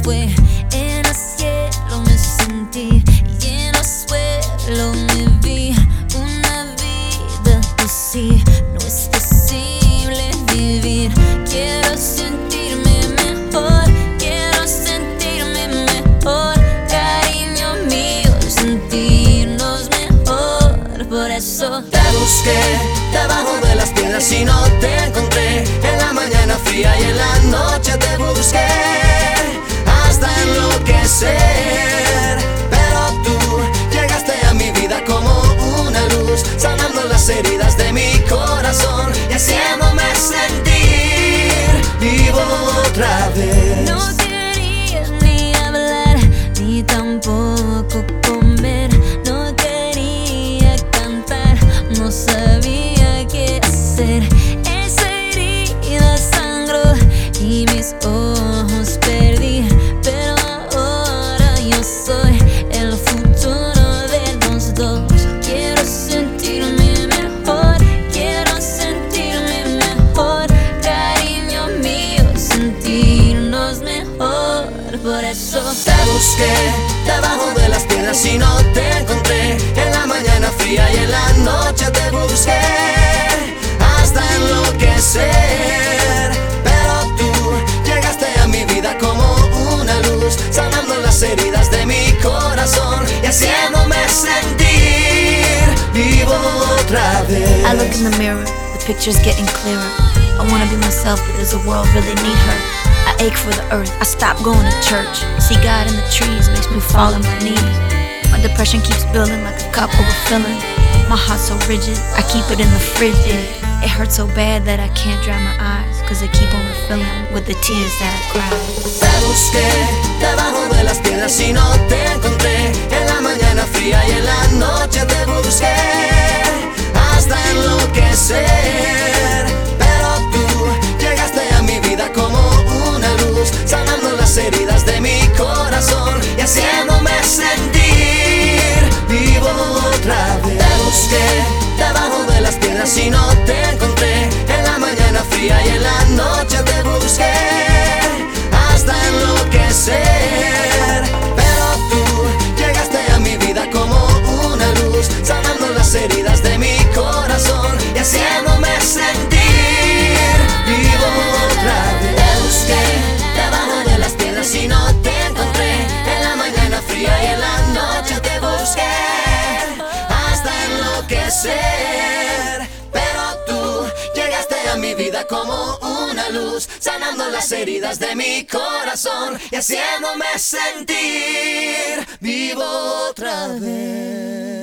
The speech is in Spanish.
fue. En el cielo me sentí y en el suelo me vi. Una vida así no es posible vivir. Quiero sentirme mejor, quiero sentirme mejor. Cariño mío, sentirnos mejor. Por eso te busqué debajo de las piedras y no te encontré. En la mañana fría y en la noche te busqué hasta enloquecer. Pero tú llegaste a mi vida como una luz, sanando las heridas de mi corazón y haciéndome sentir vivo otra vez. no quería ni hablar, ni tampoco comer. No quería cantar, no sabía qué hacer. Esa herida sangró y mis ojos perdí. Pero ahora yo soy el futuro de los dos. Quiero sentirme mejor, quiero sentirme mejor. Cariño mío, sentirnos mejor. Por eso te busqué debajo de las piedras y no te encontré. En la mañana fría y en la noche te busqué hasta enloquecer. Pero tú llegaste a mi vida como una luz, sanando las heridas de mi corazón y haciéndome sentir vivo otra vez. I look in the mirror, the picture's getting clearer. I wanna be myself, but does the world really need her? I ache for the earth, I stop going to church. See God in the trees, makes me fall on my knees. My depression keeps building like a cup overfilling. My heart's so rigid, I keep it in the fridge. It hurts so bad that I can't dry my eyes, cause they keep on refilling with the tears that I cry. Te busqué debajo de las piedras y no te encontré. En la mañana fría y en la noche te busqué hasta enloquecer. Pero tú llegaste a mi vida como una luz, sanando las heridas de mi corazón y haciéndome sentir vivo otra vez. Te busqué debajo de las piedras y no te encontré. En la mañana fría y en la noche te busqué hasta enloquecer. Pero tú llegaste a mi vida como una luz, sanando las heridas de mi corazón y haciéndome sentir vivo otra vez. Te busqué debajo de las piedras y no te encontré. En la mañana fría y en la noche te busqué hasta enloquecer. Pero tú llegaste a mi vida como una luz, sanando las heridas de mi corazón y haciéndome sentir vivo otra vez.